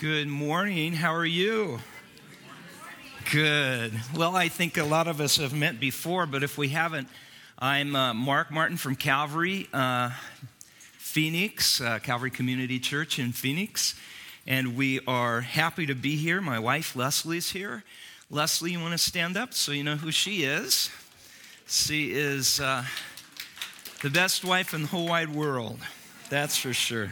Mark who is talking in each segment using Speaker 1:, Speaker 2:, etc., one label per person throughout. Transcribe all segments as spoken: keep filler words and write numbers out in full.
Speaker 1: Good morning. How are you? Good. Well, I think a lot of us have met before, but if we haven't, I'm uh, Mark Martin from Calvary, uh, Phoenix, uh, Calvary Community Church in Phoenix, and we are happy to be here. My wife, Leslie's here. Leslie, you want to stand up so you know who she is? She is uh, the best wife in the whole wide world. That's for sure.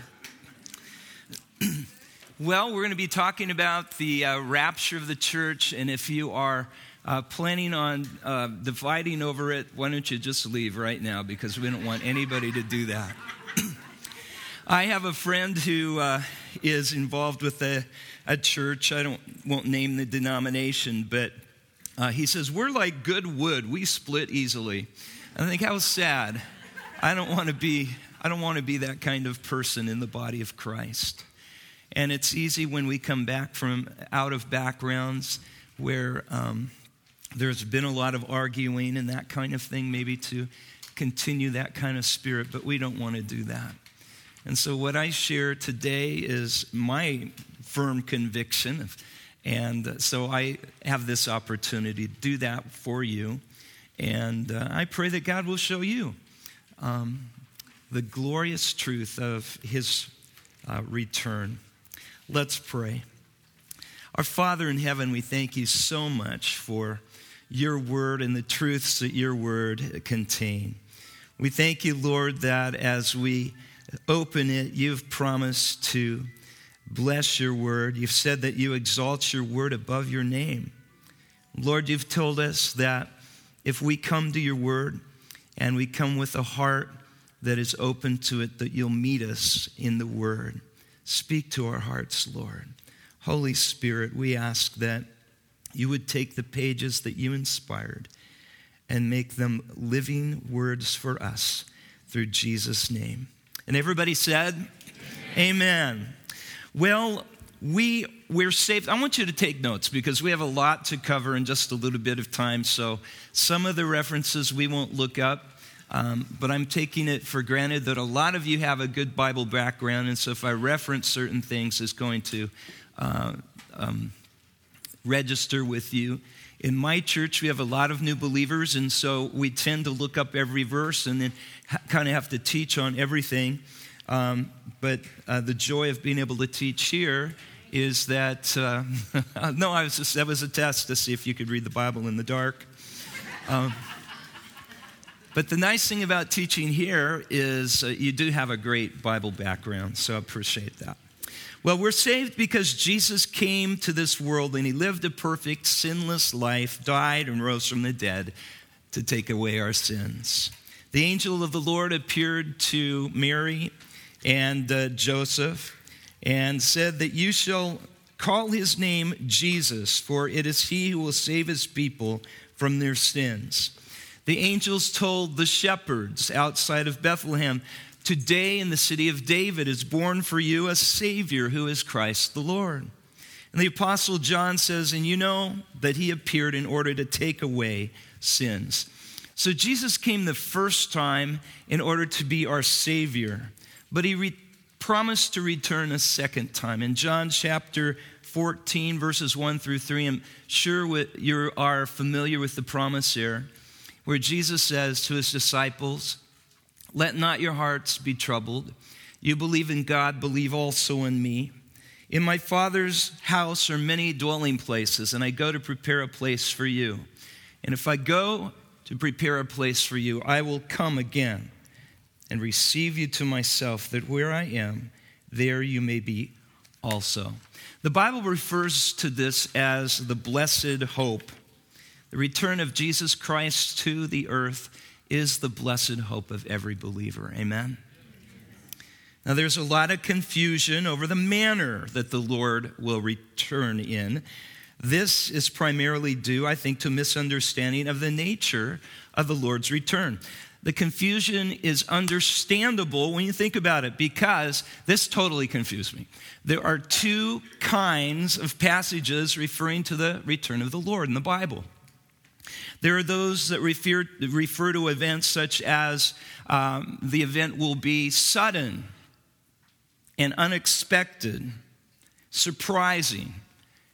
Speaker 1: Well, we're going to be talking about the uh, rapture of the church, and if you are uh, planning on uh, dividing over it, why don't you just leave right now, because we don't want anybody to do that. I have a friend who uh, is involved with a, a church. I don't won't name the denomination, but uh, he says, we're like good wood. We split easily. And I think, how sad. I don't want to be, I don't want to be that kind of person in the body of Christ. And it's easy when we come back from out of backgrounds where um, there's been a lot of arguing and that kind of thing, maybe to continue that kind of spirit, but we don't want to do that. And so what I share today is my firm conviction, and so I have this opportunity to do that for you, and uh, I pray that God will show you um, the glorious truth of His uh, return. Let's pray. Our Father in heaven, we thank you so much for your word and the truths that your word contain. We thank you, Lord, that as we open it, you've promised to bless your word. You've said that you exalt your word above your name. Lord, you've told us that if we come to your word and we come with a heart that is open to it, that you'll meet us in the word. Speak to our hearts, Lord. Holy Spirit, we ask that you would take the pages that you inspired and make them living words for us through Jesus' name. And everybody said, Amen. Amen. Well, we, we're saved. I want you to take notes because we have a lot to cover in just a little bit of time. So some of the references we won't look up. Um, but I'm taking it for granted that a lot of you have a good Bible background, and so if I reference certain things, it's going to uh, um, register with you. In my church, we have a lot of new believers, and so we tend to look up every verse and then ha- kind of have to teach on everything. Um, but uh, the joy of being able to teach here is that, uh, no, I was just, that was a test to see if you could read the Bible in the dark. Um, But the nice thing about teaching here is uh, you do have a great Bible background, so I appreciate that. Well, we're saved because Jesus came to this world and he lived a perfect, sinless life, died and rose from the dead to take away our sins. The angel of the Lord appeared to Mary and uh, Joseph and said that you shall call his name Jesus, for it is he who will save his people from their sins. The angels told the shepherds outside of Bethlehem, today in the city of David is born for you a Savior who is Christ the Lord. And the Apostle John says, and you know that he appeared in order to take away sins. So Jesus came the first time in order to be our Savior, but he re- promised to return a second time. In John chapter fourteen, verses one through three, I'm sure you are familiar with the promise here, where Jesus says to his disciples, let not your hearts be troubled. You believe in God, believe also in me. In my Father's house are many dwelling places, and I go to prepare a place for you. And if I go to prepare a place for you, I will come again and receive you to myself, that where I am, there you may be also. The Bible refers to this as the blessed hope. The return of Jesus Christ to the earth is the blessed hope of every believer. Amen? Now, there's a lot of confusion over the manner that the Lord will return in. This is primarily due, I think, to misunderstanding of the nature of the Lord's return. The confusion is understandable when you think about it, because this totally confused me. There are two kinds of passages referring to the return of the Lord in the Bible. There are those that refer, refer to events such as um, the event will be sudden and unexpected. surprising,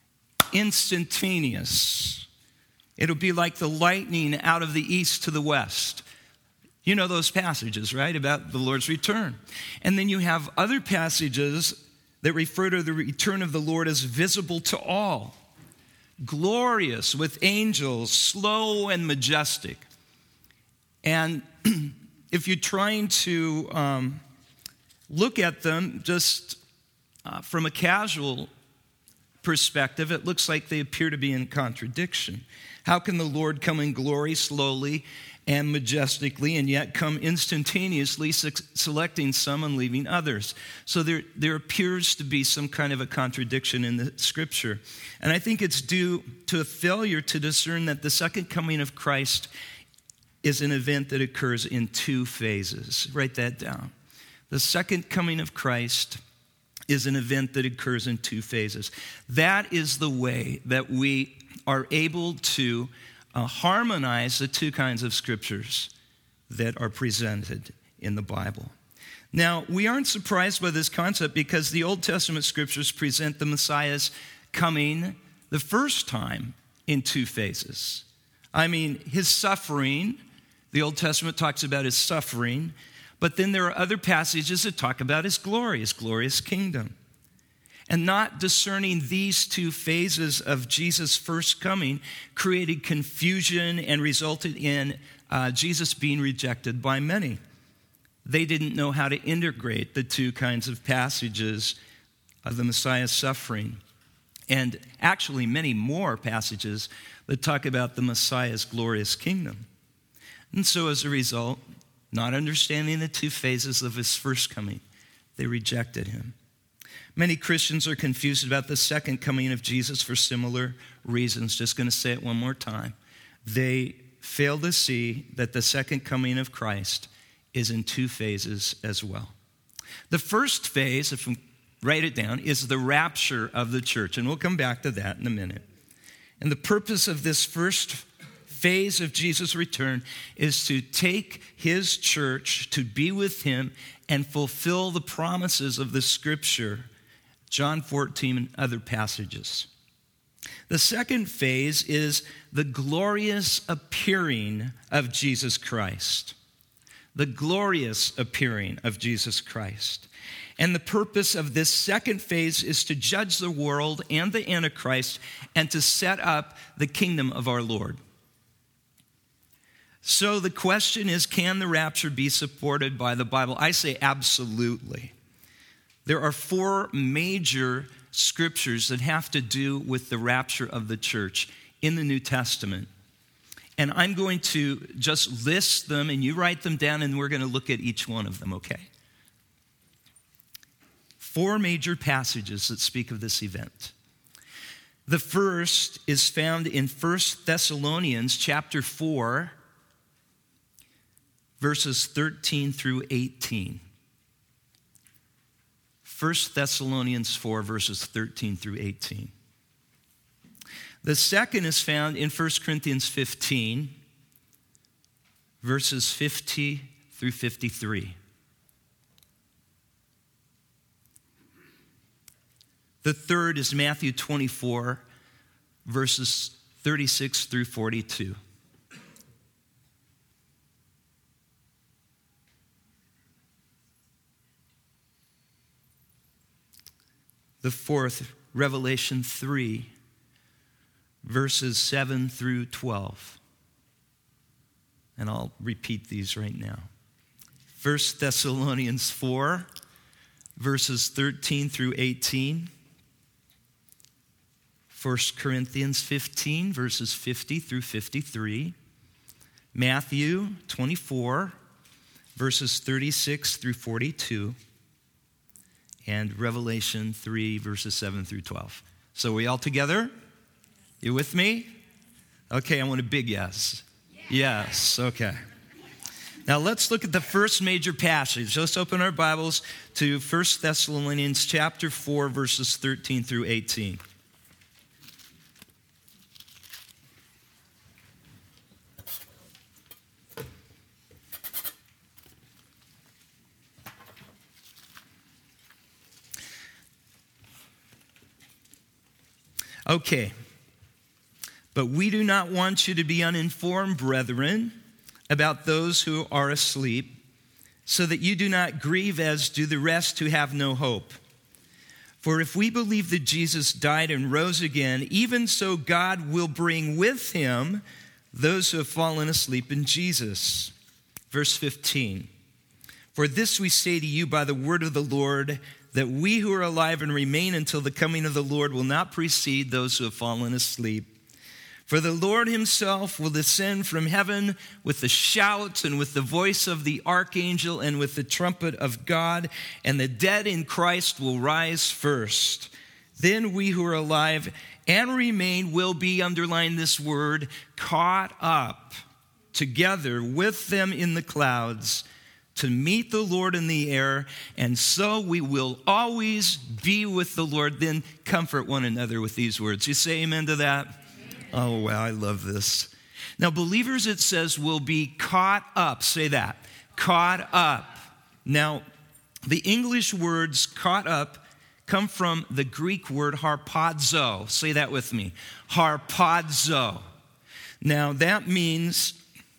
Speaker 1: instantaneous. It'll be like the lightning out of the east to the west. You know those passages, right, about the Lord's return. And then you have other passages that refer to the return of the Lord as visible to all, glorious with angels, slow and majestic. And if you're trying to um, look at them just uh, from a casual perspective, it looks like they appear to be in contradiction. How can the Lord come in glory slowly and majestically, and yet come instantaneously, selecting some and leaving others? So there, there appears to be some kind of a contradiction in the Scripture. And I think it's due to a failure to discern that the second coming of Christ is an event that occurs in two phases. Write that down. The second coming of Christ is an event that occurs in two phases. That is the way that we are able to uh, harmonize the two kinds of scriptures that are presented in the Bible. Now, we aren't surprised by this concept because the Old Testament scriptures present the Messiah's coming the first time in two phases. I mean, his suffering, the Old Testament talks about his suffering, but then there are other passages that talk about his glory, his glorious kingdom. And not discerning these two phases of Jesus' first coming created confusion and resulted in uh, Jesus being rejected by many. They didn't know how to integrate the two kinds of passages of the Messiah's suffering. And actually many more passages that talk about the Messiah's glorious kingdom. And so as a result, not understanding the two phases of his first coming, they rejected him. Many Christians are confused about the second coming of Jesus for similar reasons. Just going to say it one more time. They fail to see that the second coming of Christ is in two phases as well. The first phase, if we write it down, is the rapture of the church. And we'll come back to that in a minute. And the purpose of this first phase of Jesus' return is to take his church to be with him and fulfill the promises of the scripture, John fourteen and other passages. The second phase is the glorious appearing of Jesus Christ. The glorious appearing of Jesus Christ. And the purpose of this second phase is to judge the world and the Antichrist and to set up the kingdom of our Lord. So the question is, can the rapture be supported by the Bible? I say absolutely. There are four major scriptures that have to do with the rapture of the church in the New Testament. And I'm going to just list them, and you write them down, and we're going to look at each one of them, okay? Four major passages that speak of this event. The first is found in First Thessalonians chapter four, verses thirteen through eighteen. First Thessalonians four, verses thirteen through eighteen. The second is found in First Corinthians fifteen, verses fifty through fifty-three. The third is Matthew twenty-four, verses thirty-six through forty-two. The fourth, Revelation three, verses seven through twelve. And I'll repeat these right now. First Thessalonians four, verses thirteen through eighteen. First Corinthians fifteen, verses fifty through fifty-three. Matthew twenty-four, verses thirty-six through forty-two. And Revelation three, verses seven through twelve. So are we all together? You with me? Okay, I want a big yes. Yes, okay. Now let's look at the first major passage. Let's open our Bibles to First Thessalonians chapter four, verses thirteen through eighteen. Okay. But we do not want you to be uninformed, brethren, about those who are asleep, so that you do not grieve as do the rest who have no hope. For if we believe that Jesus died and rose again, even so God will bring with him those who have fallen asleep in Jesus. Verse fifteen. For this we say to you by the word of the Lord, that we who are alive and remain until the coming of the Lord will not precede those who have fallen asleep. For the Lord himself will descend from heaven with the shout and with the voice of the archangel and with the trumpet of God, and the dead in Christ will rise first. Then we who are alive and remain will be, underline this word, caught up together with them in the clouds to meet the Lord in the air, and so we will always be with the Lord. Then comfort one another with these words. You say amen to that? Oh, wow, I love this. Now, believers, it says, will be caught up. Say that. Caught up. Now, the English words caught up come from the Greek word harpazo. Say that with me. Harpazo. Now, that means,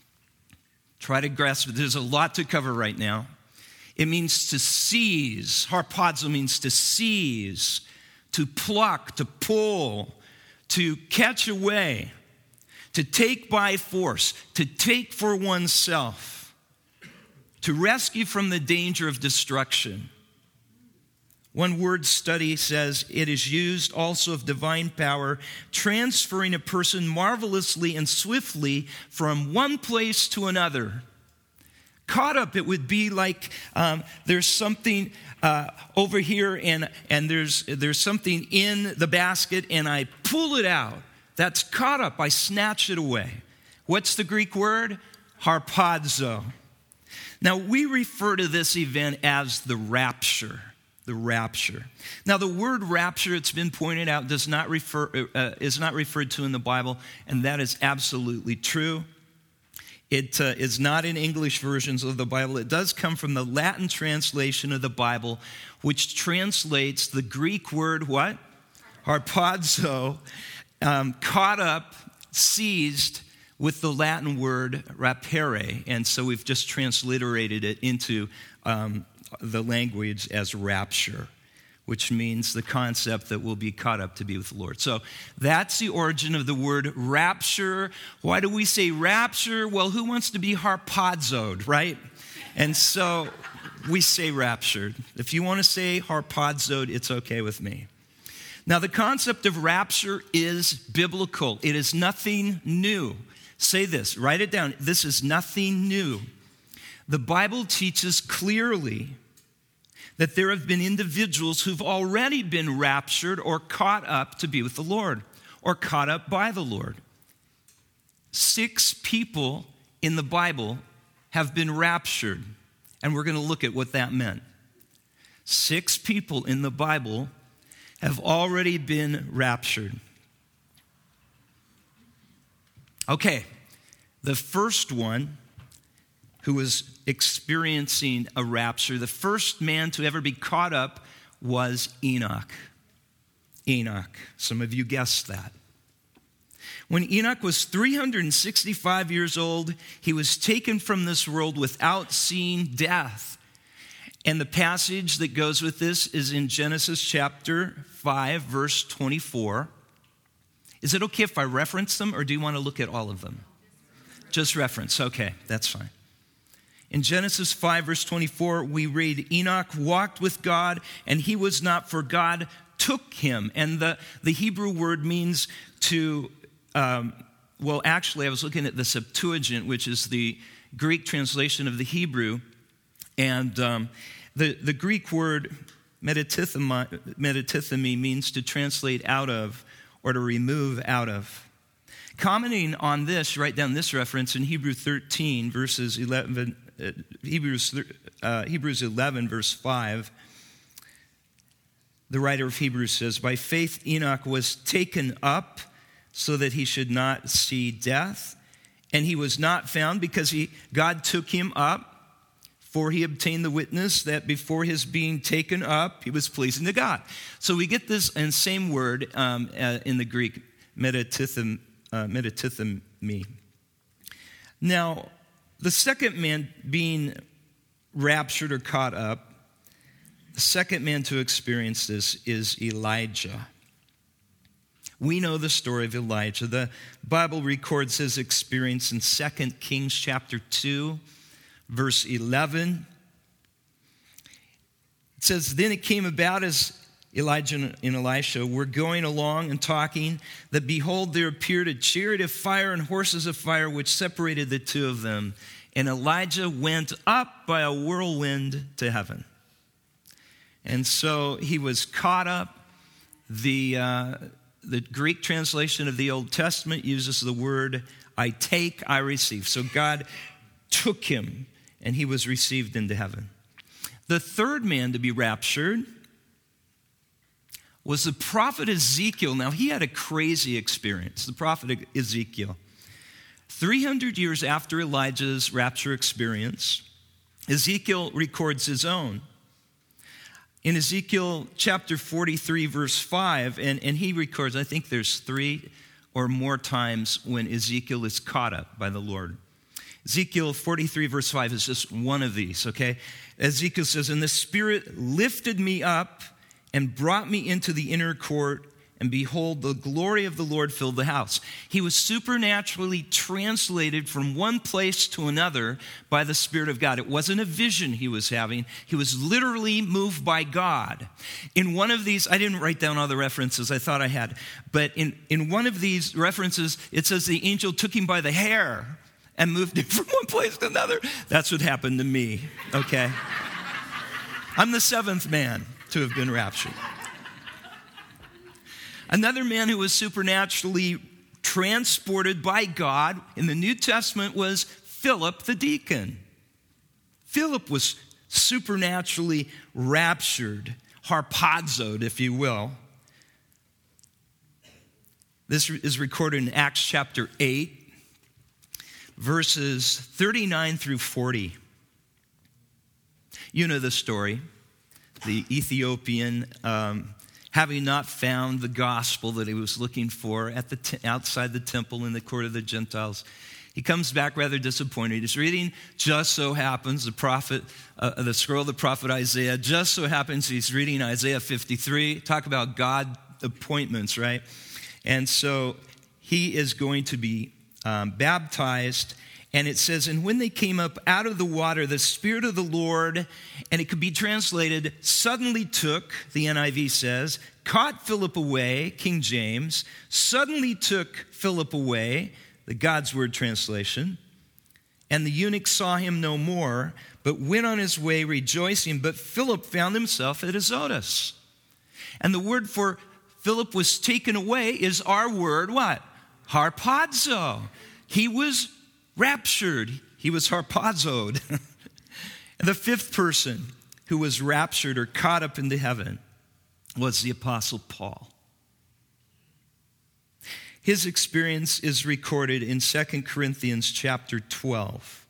Speaker 1: try to grasp it. There's a lot to cover right now. It means to seize. Harpazo means to seize, to pluck, to pull, to catch away, to take by force, to take for oneself, to rescue from the danger of destruction. One word study says it is used also of divine power, transferring a person marvelously and swiftly from one place to another. Caught up, it would be like um, there's something uh, over here and, and there's, there's something in the basket and I pull it out. That's caught up. I snatch it away. What's the Greek word? Harpazo. Now, we refer to this event as the rapture. The rapture. Now, the word rapture, it's been pointed out, does not refer uh, is not referred to in the Bible, and that is absolutely true. It uh, is not in English versions of the Bible. It does come from the Latin translation of the Bible, which translates the Greek word what? Harpazo, um, caught up, seized, with the Latin word rapere. And so we've just transliterated it into um, the language as rapture, which means the concept that we'll be caught up to be with the Lord. So that's the origin of the word rapture. Why do we say rapture? Well, who wants to be harpazoed, right? And so we say raptured. If you want to say harpazoed, it's okay with me. Now, the concept of rapture is biblical. It is nothing new. Say this, write it down. This is nothing new. The Bible teaches clearly that there have been individuals who've already been raptured or caught up to be with the Lord, or caught up by the Lord. Six people in the Bible have been raptured, and we're going to look at what that meant. Six people in the Bible have already been raptured. Okay, the first one who was experiencing a rapture, the first man to ever be caught up was Enoch. Enoch. Some of you guessed that. When Enoch was three hundred sixty-five years old, he was taken from this world without seeing death. And the passage that goes with this is in Genesis chapter five, verse twenty-four. Is it okay if I reference them, or do you want to look at all of them? Just reference. Okay, that's fine. In Genesis five, verse twenty-four, we read, Enoch walked with God, and he was not, for God took him. And the, the Hebrew word means to, um, well, actually, I was looking at the Septuagint, which is the Greek translation of the Hebrew. And um, the, the Greek word metatithemi means to translate out of or to remove out of. Commenting on this, write down this reference in Hebrews thirteen, verses eleven, uh, Hebrews, uh, Hebrews eleven, verse five. The writer of Hebrews says, by faith Enoch was taken up so that he should not see death, and he was not found because he God took him up. For he obtained the witness that before his being taken up, he was pleasing to God. So we get this and same word um, uh, in the Greek, metatithemi. Uh, metatithemi. Now, the second man being raptured or caught up, the second man to experience this is Elijah. We know the story of Elijah. The Bible records his experience in Second Kings chapter two, verse eleven. It says, then it came about as Elijah and Elisha were going along and talking, that behold, there appeared a chariot of fire and horses of fire, which separated the two of them. And Elijah went up by a whirlwind to heaven. And so he was caught up. The, uh, the Greek translation of the Old Testament uses the word, I take, I receive. So God took him, and he was received into heaven. The third man to be raptured was the prophet Ezekiel. Now, he had a crazy experience, the prophet Ezekiel. three hundred years after Elijah's rapture experience, Ezekiel records his own. In Ezekiel chapter forty-three, verse five, and, and he records, I think there's three or more times when Ezekiel is caught up by the Lord. Ezekiel forty-three, verse five is just one of these, okay? Ezekiel says, and the Spirit lifted me up and brought me into the inner court, and behold, the glory of the Lord filled the house. He was supernaturally translated from one place to another by the Spirit of God. It wasn't a vision he was having. He was literally moved by God. In one of these, I didn't write down all the references, I thought I had, but in, in one of these references, it says the angel took him by the hair and moved him from one place to another. That's what happened to me, okay? I'm the seventh man to have been raptured. Another man who was supernaturally transported by God in the New Testament was Philip the deacon. Philip was supernaturally raptured, harpazoed, if you will. This is recorded in Acts chapter eight, verses thirty-nine through forty. You know the story. The Ethiopian, um, having not found the gospel that he was looking for at the te- outside the temple in the court of the Gentiles, he comes back rather disappointed. He's reading, just so happens, the prophet, uh, the scroll of the prophet Isaiah. Just so happens he's reading Isaiah fifty-three. Talk about God appointments, right? And so he is going to be um, baptized. And it says, and when they came up out of the water, the Spirit of the Lord, and it could be translated, suddenly took, the N I V says, caught Philip away, King James, suddenly took Philip away, the God's Word translation, and the eunuch saw him no more, but went on his way rejoicing. But Philip found himself at Azotus. And the word for Philip was taken away is our word, what? Harpazo. He was raptured. He was harpazoed. And the fifth person who was raptured or caught up into heaven was the Apostle Paul. His experience is recorded in Second Corinthians chapter twelve.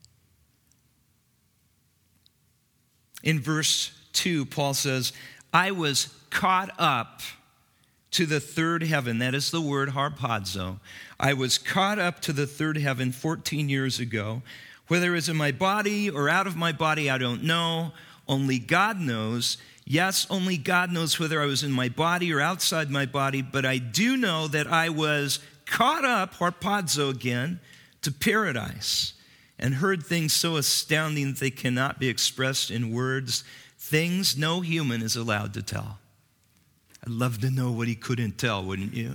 Speaker 1: In verse two, Paul says, I was caught up to the third heaven. That is the word harpazo. I was caught up to the third heaven fourteen years ago. Whether it was in my body or out of my body, I don't know. Only God knows. Yes, only God knows whether I was in my body or outside my body. But I do know that I was caught up, harpazo again, to paradise, and heard things so astounding that they cannot be expressed in words, things no human is allowed to tell. I'd love to know what he couldn't tell, wouldn't you?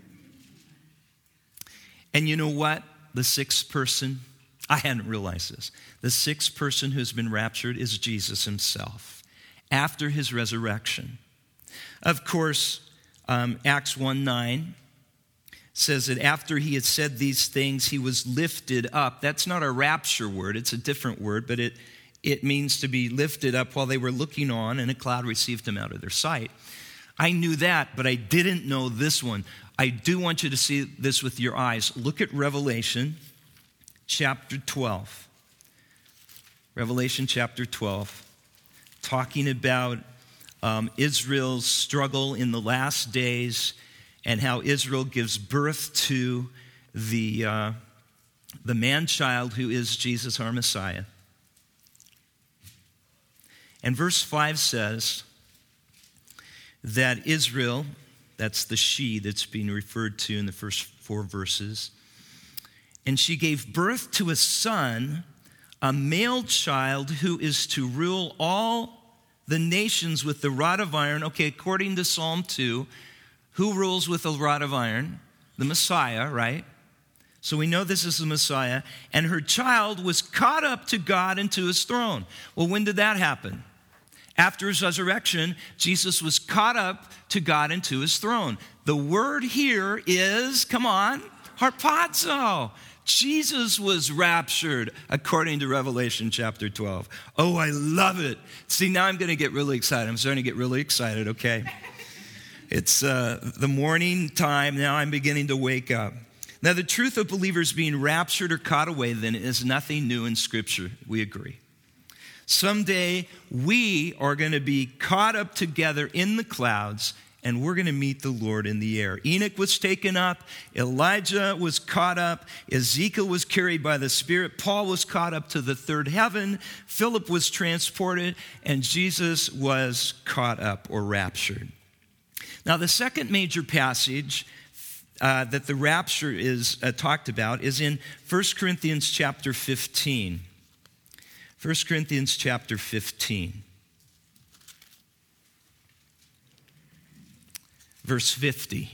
Speaker 1: And you know what? The sixth person, I hadn't realized this. The sixth person who's been raptured is Jesus himself after his resurrection. Of course, um, Acts one nine says that after he had said these things, he was lifted up. That's not a rapture word. It's a different word, but it, it means to be lifted up while they were looking on, and a cloud received him out of their sight. I knew that, but I didn't know this one. I do want you to see this with your eyes. Look at Revelation chapter twelve. Revelation chapter twelve, talking about um, Israel's struggle in the last days and how Israel gives birth to the, uh, the man-child who is Jesus, our Messiah. And verse five says that Israel, that's the she that's being referred to in the first four verses, and she gave birth to a son, a male child who is to rule all the nations with the rod of iron. Okay, according to Psalm two, who rules with a rod of iron? The Messiah, right? So we know this is the Messiah. And her child was caught up to God and to his throne. Well, when did that happen? After his resurrection, Jesus was caught up to God and to his throne. The word here is, come on, harpazo. Jesus was raptured according to Revelation chapter twelve. Oh, I love it. See, now I'm going to get really excited. I'm starting to get really excited, okay? It's uh, the morning time. Now I'm beginning to wake up. Now, the truth of believers being raptured or caught away then is nothing new in Scripture. We agree. Someday we are going to be caught up together in the clouds, and we're going to meet the Lord in the air. Enoch was taken up. Elijah was caught up. Ezekiel was carried by the Spirit. Paul was caught up to the third heaven. Philip was transported, and Jesus was caught up or raptured. Now, the second major passage uh, that the rapture is uh, talked about is in First Corinthians chapter fifteen. First Corinthians chapter fifteen. Verse fifty.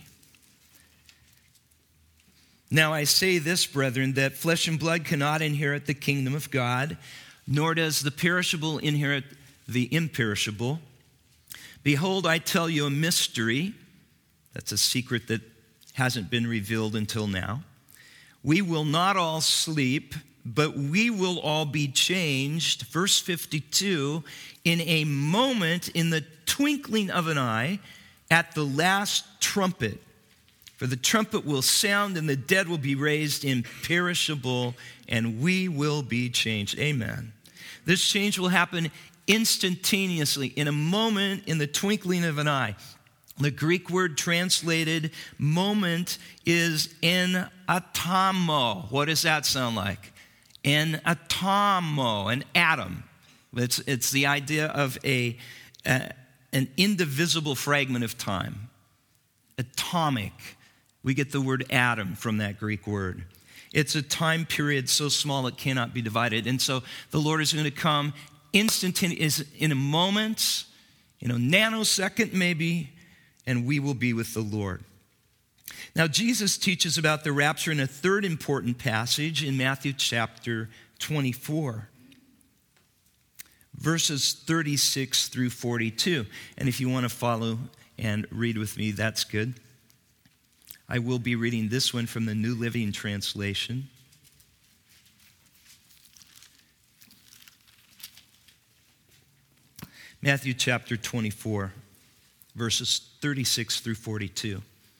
Speaker 1: Now I say this, brethren, that flesh and blood cannot inherit the kingdom of God, nor does the perishable inherit the imperishable. Behold, I tell you a mystery. That's a secret that hasn't been revealed until now. We will not all sleep, but we will all be changed. Verse fifty-two, in a moment, in the twinkling of an eye, at the last trumpet. For the trumpet will sound, and the dead will be raised imperishable, and we will be changed. Amen. This change will happen instantaneously, in a moment, in the twinkling of an eye. The Greek word translated moment is en atomo. What does that sound like? En atomo, an atom. It's, it's the idea of a, a an indivisible fragment of time. Atomic. We get the word atom from that Greek word. It's a time period so small it cannot be divided. And so the Lord is going to come instantaneously, in a moment, in a nanosecond maybe, and we will be with the Lord. Now, Jesus teaches about the rapture in a third important passage in Matthew chapter twenty-four. Verses thirty-six through forty-two. And if you want to follow and read with me, that's good. I will be reading this one from the New Living Translation. Matthew chapter twenty-four, verses thirty-six through forty-two.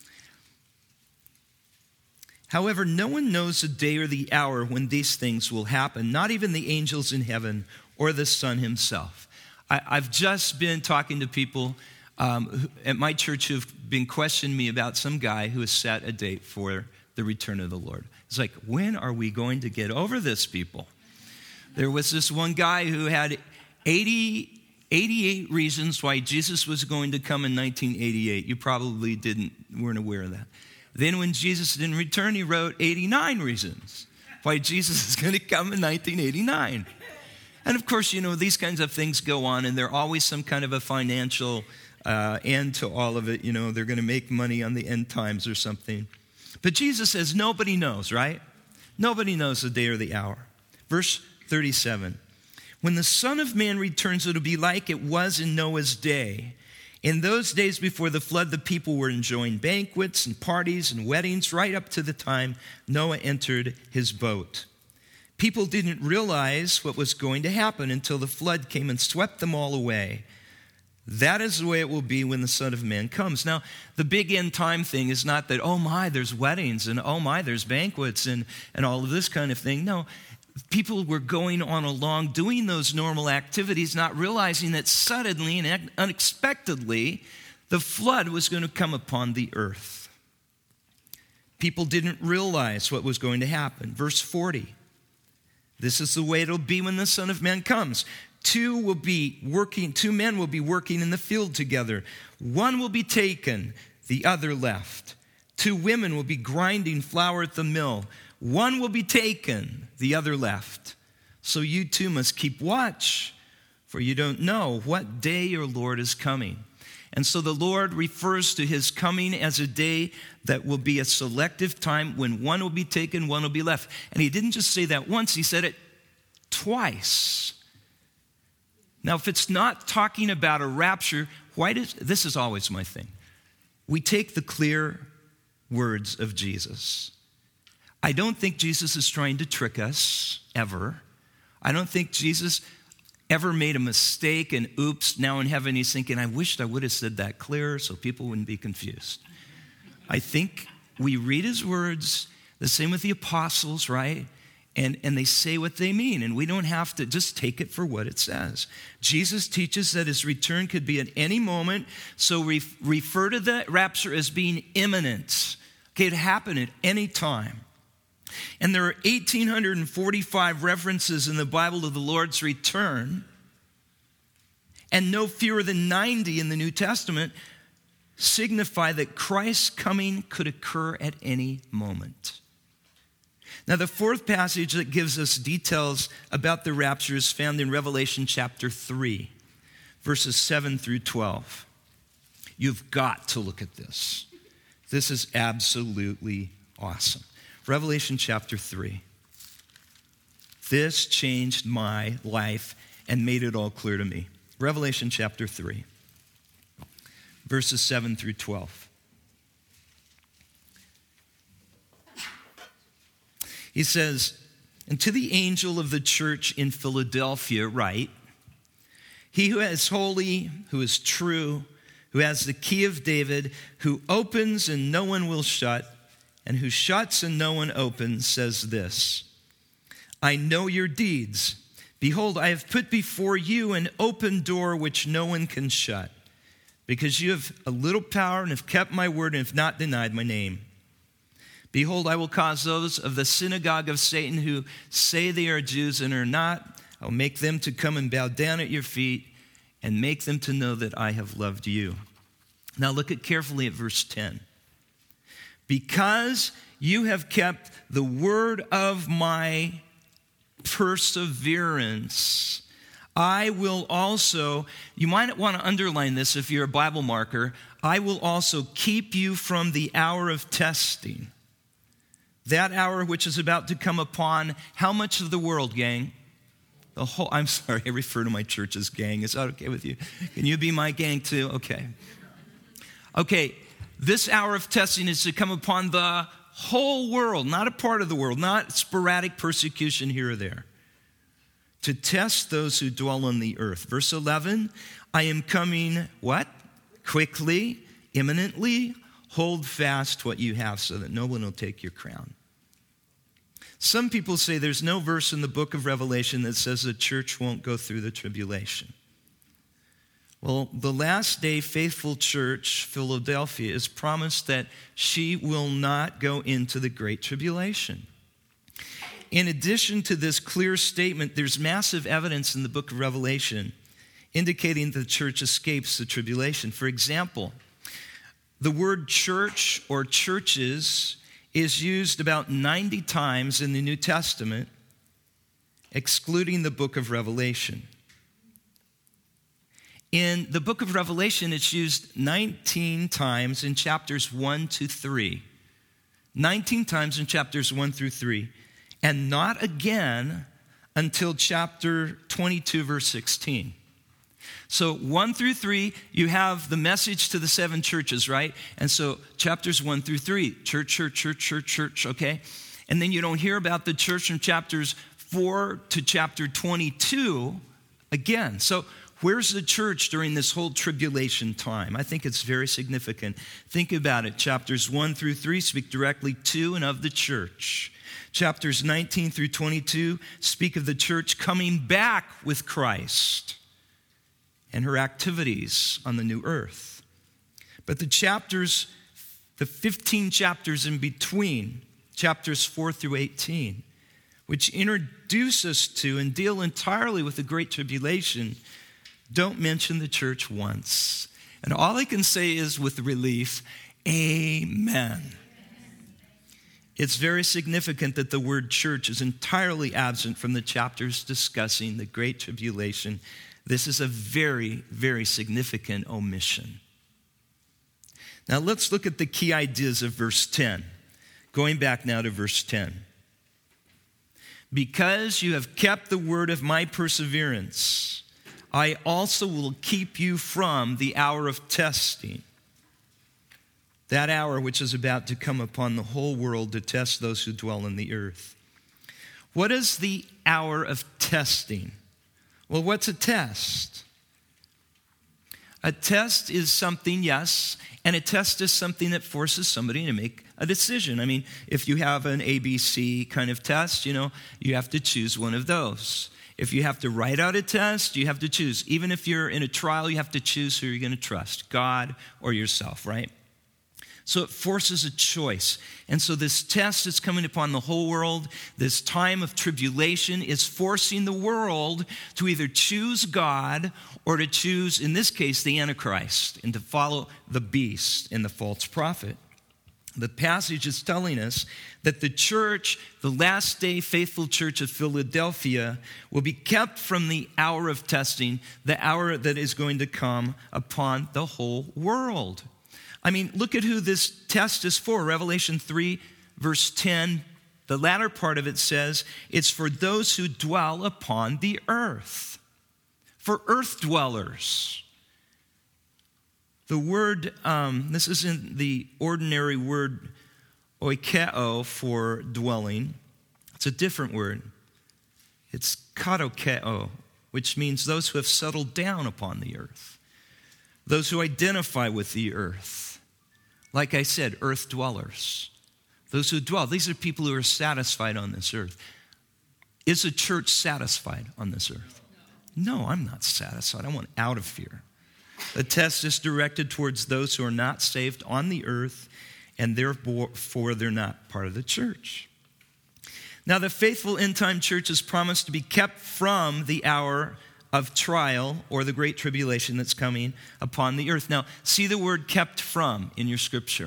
Speaker 1: However, no one knows the day or the hour when these things will happen, not even the angels in heaven or the Son himself. I, I've just been talking to people um, who, at my church who've been questioning me about some guy who has set a date for the return of the Lord. It's like, when are we going to get over this, people? There was this one guy who had eighty, eighty-eight reasons why Jesus was going to come in nineteen eighty-eight. You probably didn't, weren't aware of that. Then when Jesus didn't return, he wrote eighty-nine reasons why Jesus is going to come in nineteen eighty-nine. And of course, you know, these kinds of things go on, and there's always some kind of a financial uh, end to all of it. You know, they're going to make money on the end times or something. But Jesus says nobody knows, right? Nobody knows the day or the hour. Verse thirty-seven. When the Son of Man returns, it'll be like it was in Noah's day. In those days before the flood, the people were enjoying banquets and parties and weddings right up to the time Noah entered his boat. People didn't realize what was going to happen until the flood came and swept them all away. That is the way it will be when the Son of Man comes. Now, the big end time thing is not that, oh my, there's weddings and oh my, there's banquets and, and all of this kind of thing. No, people were going on along doing those normal activities, not realizing that suddenly and unexpectedly, the flood was going to come upon the earth. People didn't realize what was going to happen. Verse forty, this is the way it'll be when the Son of Man comes. Two will be working, two men will be working in the field together. One will be taken, the other left. Two women will be grinding flour at the mill. One will be taken, the other left. So you too must keep watch, for you don't know what day your Lord is coming. And so the Lord refers to his coming as a day that will be a selective time when one will be taken, one will be left. And he didn't just say that once, he said it twice. Now, if it's not talking about a rapture, why does, this is always my thing. We take the clear words of Jesus. I don't think Jesus is trying to trick us, ever. I don't think Jesus ever made a mistake and oops, now in heaven he's thinking, I wished I would have said that clearer so people wouldn't be confused. I think we read his words, the same with the apostles, right? And, and they say what they mean, and we don't have to just take it for what it says. Jesus teaches that his return could be at any moment, so we refer to the rapture as being imminent. Okay, it happened at any time. And there are one thousand eight hundred forty-five references in the Bible to the Lord's return, and no fewer than ninety in the New Testament signify that Christ's coming could occur at any moment. Now, the fourth passage that gives us details about the rapture is found in Revelation chapter three, verses seven through twelve. You've got to look at this. This is absolutely awesome. Revelation chapter three. This changed my life and made it all clear to me. Revelation chapter three, verses seven through twelve. He says, and to the angel of the church in Philadelphia write, he who is holy, who is true, who has the key of David, who opens and no one will shut, and who shuts and no one opens, says this, I know your deeds. Behold, I have put before you an open door which no one can shut, because you have a little power and have kept my word and have not denied my name. Behold, I will cause those of the synagogue of Satan who say they are Jews and are not, I will make them to come and bow down at your feet and make them to know that I have loved you. Now look at carefully at verse ten. Because you have kept the word of my perseverance, I will also, you might want to underline this if you're a Bible marker, I will also keep you from the hour of testing. That hour which is about to come upon how much of the world, gang? The whole, I'm sorry, I refer to my church as gang. Is that okay with you? Can you be my gang too? Okay. Okay, this hour of testing is to come upon the whole world, not a part of the world, not sporadic persecution here or there. To test those who dwell on the earth. Verse eleven, I am coming, what? Quickly, imminently. Hold fast what you have so that no one will take your crown. Some people say there's no verse in the book of Revelation that says the church won't go through the tribulation. Well, the last day faithful church, Philadelphia, is promised that she will not go into the great tribulation. In addition to this clear statement, there's massive evidence in the book of Revelation indicating the church escapes the tribulation. For example, the word church or churches is used about ninety times in the New Testament, excluding the book of Revelation. In the book of Revelation, it's used nineteen times in chapters one to three. nineteen times in chapters one through three. And not again until chapter twenty-two, verse sixteen. So one through three, you have the message to the seven churches, right? And so chapters one through three, church, church, church, church, church, okay? And then you don't hear about the church from chapters four to chapter twenty-two again. So Where's the church during this whole tribulation time? I think it's very significant. Think about it. Chapters one through three speak directly to and of the church. Chapters nineteen through twenty-two speak of the church coming back with Christ and her activities on the new earth. But the chapters, the fifteen chapters in between, chapters four through eighteen, which introduce us to and deal entirely with the Great Tribulation, don't mention the church once. And all I can say is with relief, amen. It's very significant that the word church is entirely absent from the chapters discussing the Great Tribulation. This is a very, very significant omission. Now let's look at the key ideas of verse ten. Going back now to verse ten. Because you have kept the word of my perseverance, I also will keep you from the hour of testing. That hour which is about to come upon the whole world to test those who dwell on the earth. What is the hour of testing? Well, what's a test? A test is something, yes, and a test is something that forces somebody to make a decision. I mean, if you have an A B C kind of test, you know, you have to choose one of those. If you have to write out a test, you have to choose. Even if you're in a trial, you have to choose who you're going to trust, God or yourself, right? So it forces a choice. And so this test is coming upon the whole world. This time of tribulation is forcing the world to either choose God or to choose, in this case, the Antichrist, and to follow the beast and the false prophet. The passage is telling us that the church, the last day faithful church of Philadelphia, will be kept from the hour of testing, the hour that is going to come upon the whole world. I mean, look at who this test is for. Revelation three, verse ten, the latter part of it says, it's for those who dwell upon the earth, for earth dwellers. The word, um, this isn't the ordinary word oikeo for dwelling. It's a different word. It's katokeo, which means those who have settled down upon the earth, those who identify with the earth. Like I said, earth dwellers, those who dwell. These are people who are satisfied on this earth. Is a church satisfied on this earth? No, I'm not satisfied. I want out of here. The test is directed towards those who are not saved on the earth, and therefore they're not part of the church. Now, the faithful end-time church is promised to be kept from the hour of trial or the great tribulation that's coming upon the earth. Now, see the word kept from in your scripture.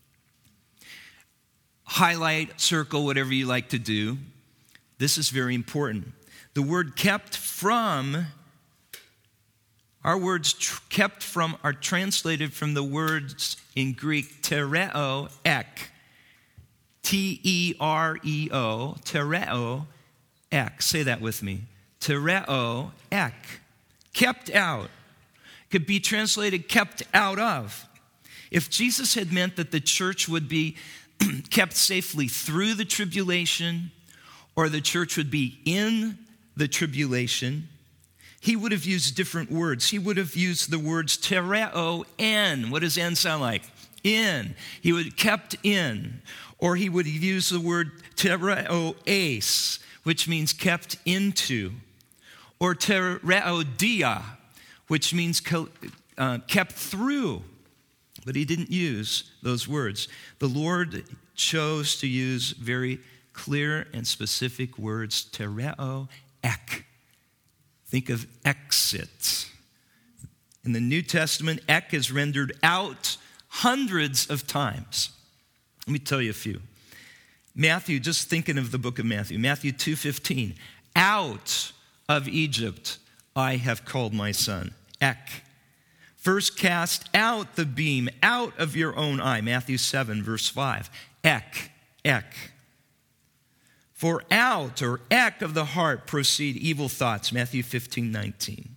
Speaker 1: Highlight, circle, whatever you like to do. This is very important. The word kept from, our words tr- kept from are translated from the words in Greek tereo ek. T E R E O, tereo ek. Say that with me. Tereo ek, kept out, could be translated kept out of. If Jesus had meant that the church would be kept safely through the tribulation, or the church would be in the tribulation, he would have used different words. He would have used the words tereo en. What does en sound like? In. He would have kept in. Or he would have used the word tereo eis, which means kept into. Or tereodia, which means uh, kept through. But he didn't use those words. The Lord chose to use very clear and specific words, tereo ek. Think of exit. In the New Testament, ek is rendered out hundreds of times. Let me tell you a few. Matthew, just thinking of the book of Matthew, Matthew two fifteen, out of Egypt I have called my son, ek. First cast out the beam out of your own eye, Matthew seven, verse five, ek, ek. For out or ek of the heart proceed evil thoughts, Matthew fifteen, nineteen.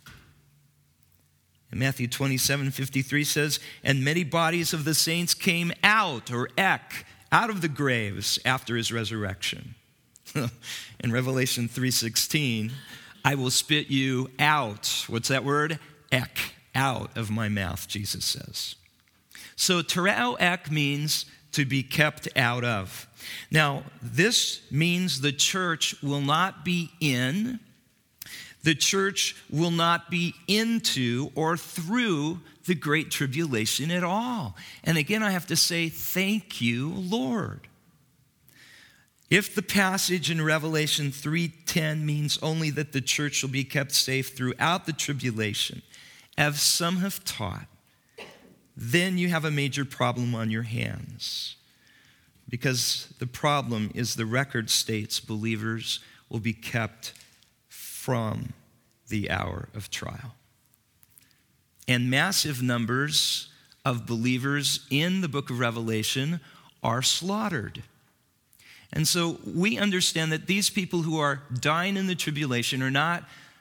Speaker 1: And Matthew twenty-seven, fifty-three says, and many bodies of the saints came out or ek, out of the graves after his resurrection. In Revelation three sixteen, I will spit you out. What's that word? Ek, out of my mouth, Jesus says. So tereo ek means to be kept out of. Now, this means the church will not be in, the church will not be into or through the Great Tribulation at all. And again, I have to say, thank you, Lord. If the passage in Revelation three ten means only that the church will be kept safe throughout the tribulation, as some have taught, then you have a major problem on your hands. Because the problem is the record states believers will be kept from the hour of trial. And massive numbers of believers in the book of Revelation are slaughtered. And so we understand that these people who are dying in the tribulation are not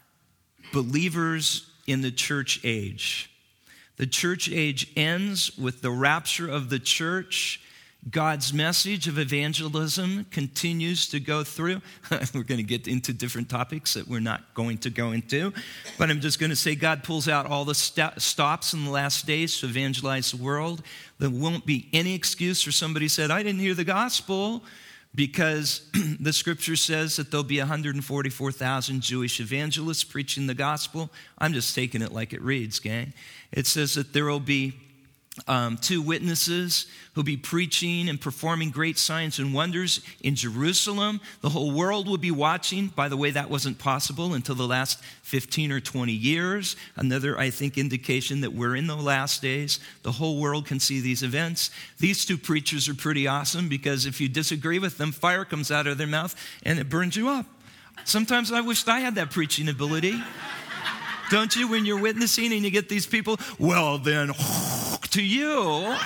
Speaker 1: believers in the church age. The church age ends with the rapture of the church. God's message of evangelism continues to go through. We're going to get into different topics that we're not going to go into. But I'm just going to say God pulls out all the st- stops in the last days to evangelize the world. There won't be any excuse for somebody who said, I didn't hear the gospel, because the scripture says that there'll be one hundred forty-four thousand Jewish evangelists preaching the gospel. I'm just taking it like it reads, gang. It says that there will be Um, two witnesses who'll be preaching and performing great signs and wonders in Jerusalem. The whole world will be watching. By the way, that wasn't possible until the last fifteen or twenty years. Another, I think, indication that we're in the last days. The whole world can see these events. These two preachers are pretty awesome, because if you disagree with them, fire comes out of their mouth and it burns you up. Sometimes I wished I had that preaching ability. Don't you, when you're witnessing and you get these people? Well, then, to you,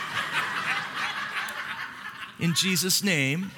Speaker 1: in Jesus' name.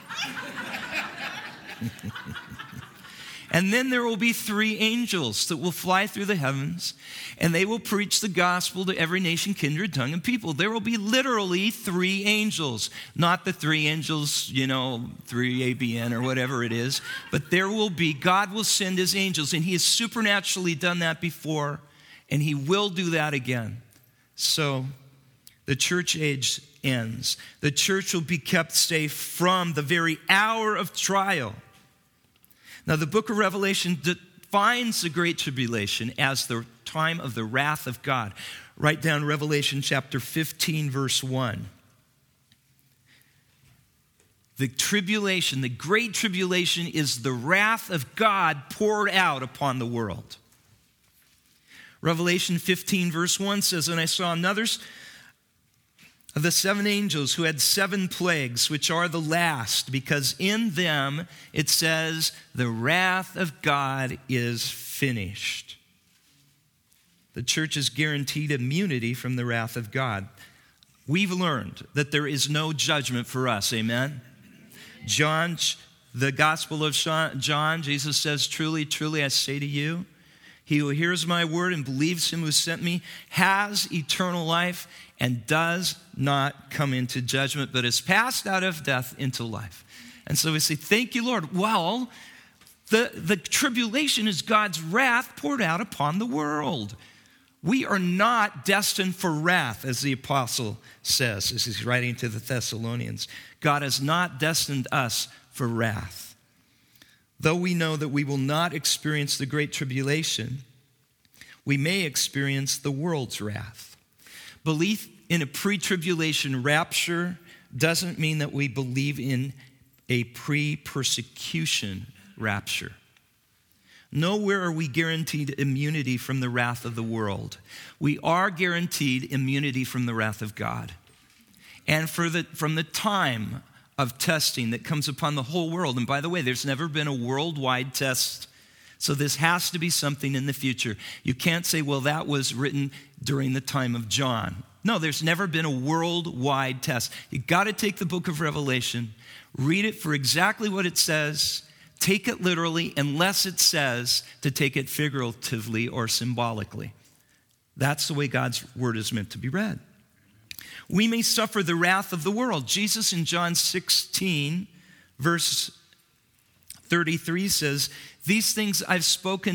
Speaker 1: And then there will be three angels that will fly through the heavens, and they will preach the gospel to every nation, kindred, tongue, and people. There will be literally three angels, not the three angels, you know, three A B N or whatever it is, but there will be, God will send his angels, and he has supernaturally done that before, and he will do that again. So the church age ends. The church will be kept safe from the very hour of trial. Now, the book of Revelation defines the Great Tribulation as the time of the wrath of God. Write down Revelation chapter fifteen, verse one. The tribulation, the Great Tribulation, is the wrath of God poured out upon the world. Revelation fifteen, verse one says, And I saw another of the seven angels who had seven plagues, which are the last, because in them it says, the wrath of God is finished. The church is guaranteed immunity from the wrath of God. We've learned that there is no judgment for us, amen? John, the Gospel of John, Jesus says, Truly, truly, I say to you, he who hears my word and believes him who sent me has eternal life and does not come into judgment, but is passed out of death into life. And so we say, thank you, Lord. Well, the, the tribulation is God's wrath poured out upon the world. We are not destined for wrath, as the apostle says, as he's writing to the Thessalonians. God has not destined us for wrath. Though we know that we will not experience the Great Tribulation, we may experience the world's wrath. Belief in a pre-tribulation rapture doesn't mean that we believe in a pre-persecution rapture. Nowhere are we guaranteed immunity from the wrath of the world. We are guaranteed immunity from the wrath of God. And for the, from the time of testing that comes upon the whole world. And by the way, there's never been a worldwide test. So this has to be something in the future. You can't say, well, that was written during the time of John. No, there's never been a worldwide test. You got to take the book of Revelation, read it for exactly what it says, take it literally, unless it says to take it figuratively or symbolically. That's the way God's word is meant to be read. We may suffer the wrath of the world. Jesus in John sixteen, verse thirty-three says, These things I've spoken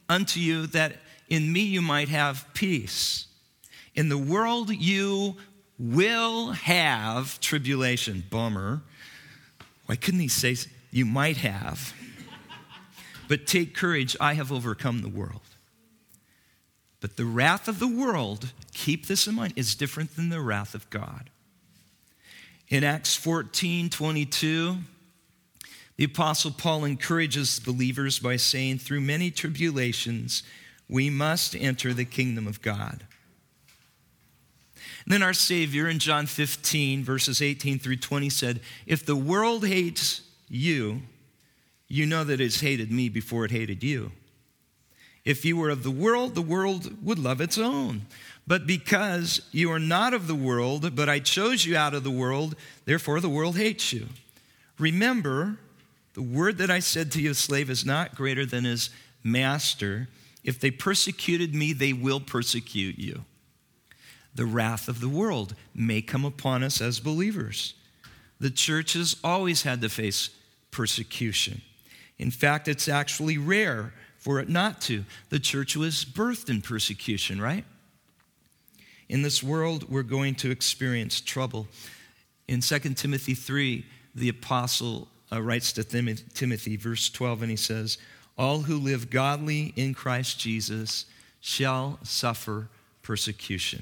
Speaker 1: unto you that in me you might have peace. In the world you will have tribulation. Bummer. Why couldn't he say you might have? But take courage, I have overcome the world. But the wrath of the world, keep this in mind, is different than the wrath of God. In Acts fourteen twenty-two, the Apostle Paul encourages believers by saying, through many tribulations, we must enter the kingdom of God. And then our Savior in John fifteen, verses eighteen through twenty said, if the world hates you, you know that it's hated me before it hated you. If you were of the world, the world would love its own. But because you are not of the world, but I chose you out of the world, therefore the world hates you. Remember, the word that I said to you, slave, is not greater than his master. If they persecuted me, they will persecute you. The wrath of the world may come upon us as believers. The church has always had to face persecution. In fact, it's actually rare for it not to. The church was birthed in persecution, right? In this world, we're going to experience trouble. In Second Timothy three, the apostle uh, writes to Tim- Timothy, verse twelve, and he says, all who live godly in Christ Jesus shall suffer persecution.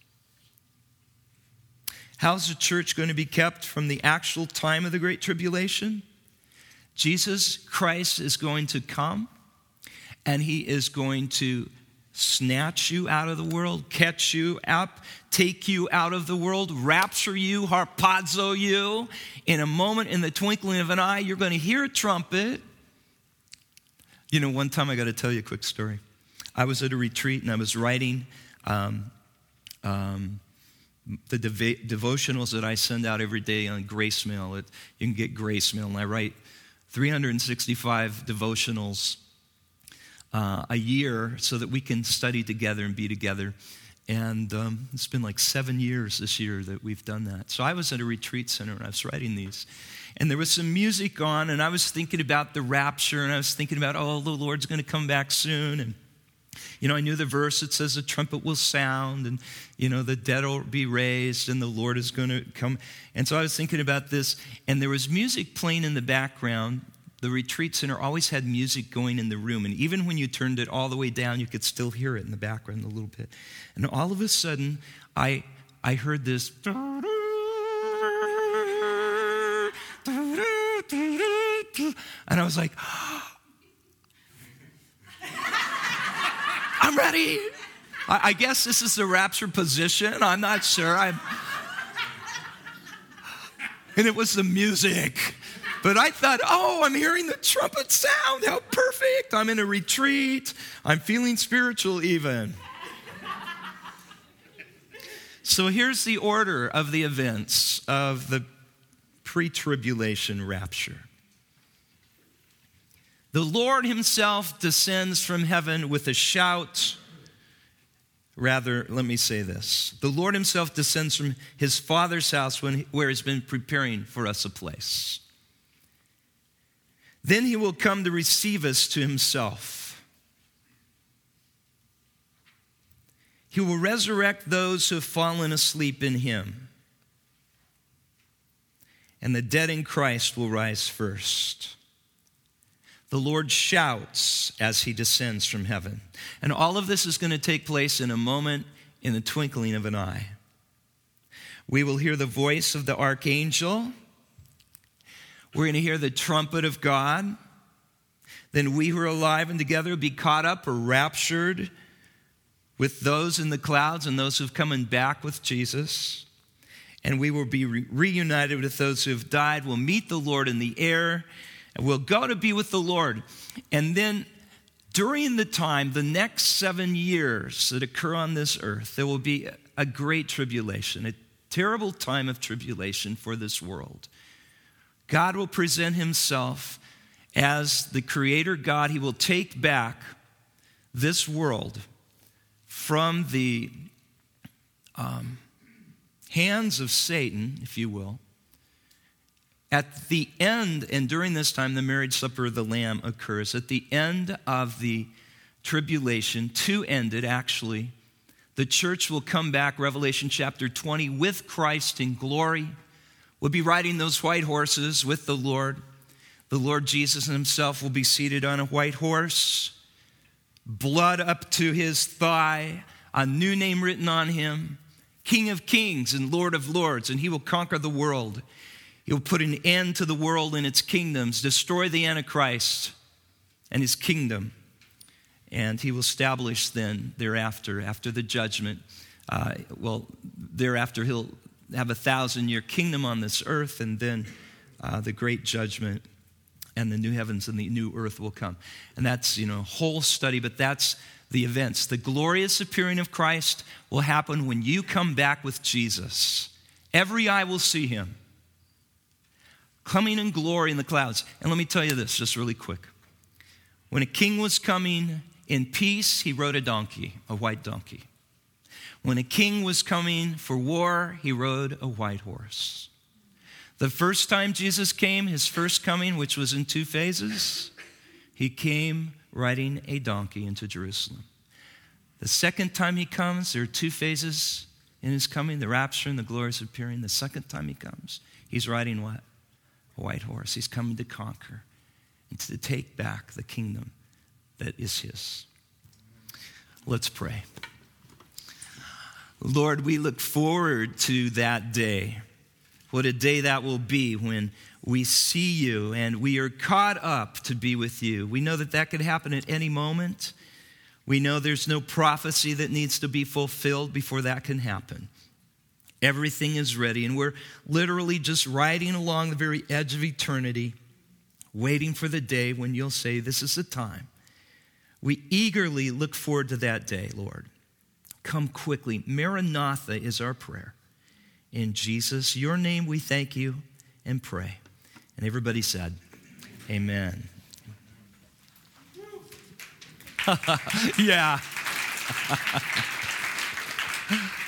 Speaker 1: How's the church going to be kept from the actual time of the Great Tribulation? Jesus Christ is going to come, and he is going to snatch you out of the world, catch you up, take you out of the world, rapture you, harpazo you. In a moment, in the twinkling of an eye, you're going to hear a trumpet. You know, one time I got to tell you a quick story. I was at a retreat and I was writing um, um, the dev- devotionals that I send out every day on Grace Mail. It, you can get Grace Mail, and I write three hundred sixty-five devotionals Uh, a year so that we can study together and be together. And um, it's been like seven years this year that we've done that. So I was at a retreat center and I was writing these. And there was some music on, and I was thinking about the rapture, and I was thinking about, oh, the Lord's going to come back soon. And, you know, I knew the verse that says the trumpet will sound, and, you know, the dead will be raised, and the Lord is going to come. And so I was thinking about this, and there was music playing in the background. The retreat center always had music going in the room, and even when you turned it all the way down, you could still hear it in the background a little bit. And all of a sudden, I I heard this, and I was like, I'm ready. I, I guess this is the rapture position. I'm not sure. I'm, and it was the music. But I thought, oh, I'm hearing the trumpet sound. How perfect. I'm in a retreat. I'm feeling spiritual even. So here's the order of the events of the pre-tribulation rapture. The Lord himself descends from heaven with a shout. Rather, let me say this. The Lord himself descends from his Father's house when, where he's been preparing for us a place. Then he will come to receive us to himself. He will resurrect those who have fallen asleep in him. And the dead in Christ will rise first. The Lord shouts as he descends from heaven. And all of this is going to take place in a moment, in the twinkling of an eye. We will hear the voice of the archangel. We're going to hear the trumpet of God. Then we who are alive and together will be caught up or raptured with those in the clouds and those who have come in back with Jesus. And we will be re- reunited with those who have died. We'll meet the Lord in the air. And we'll go to be with the Lord. And then during the time, the next seven years that occur on this earth, there will be a great tribulation, a terrible time of tribulation for this world. God will present himself as the creator God. He will take back this world from the um, hands of Satan, if you will. At the end, and during this time, the marriage supper of the Lamb occurs. At the end of the tribulation to end it, actually. The church will come back, Revelation chapter twenty, with Christ in glory. We'll be riding those white horses with the Lord. The Lord Jesus himself will be seated on a white horse, blood up to his thigh, a new name written on him, King of kings and Lord of lords, and he will conquer the world. He'll put an end to the world and its kingdoms, destroy the Antichrist and his kingdom. And he will establish then thereafter, after the judgment, uh, well, thereafter he'll have a thousand-year kingdom on this earth, and then uh, the great judgment and the new heavens and the new earth will come. And that's, you know, a whole study, but that's the events. The glorious appearing of Christ will happen when you come back with Jesus. Every eye will see him, coming in glory in the clouds. And let me tell you this just really quick. When a king was coming in peace, he rode a donkey, a white donkey. When a king was coming for war, he rode a white horse. The first time Jesus came, his first coming, which was in two phases, he came riding a donkey into Jerusalem. The second time he comes, there are two phases in his coming, the rapture and the glorious appearing. The second time he comes, he's riding what? A white horse. He's coming to conquer and to take back the kingdom that is his. Let's pray. Lord, we look forward to that day. What a day that will be when we see you and we are caught up to be with you. We know that that could happen at any moment. We know there's no prophecy that needs to be fulfilled before that can happen. Everything is ready, and we're literally just riding along the very edge of eternity, waiting for the day when you'll say, this is the time. We eagerly look forward to that day, Lord. Come quickly. Maranatha is our prayer. In Jesus, your name, we thank you and pray. And everybody said, amen. Yeah.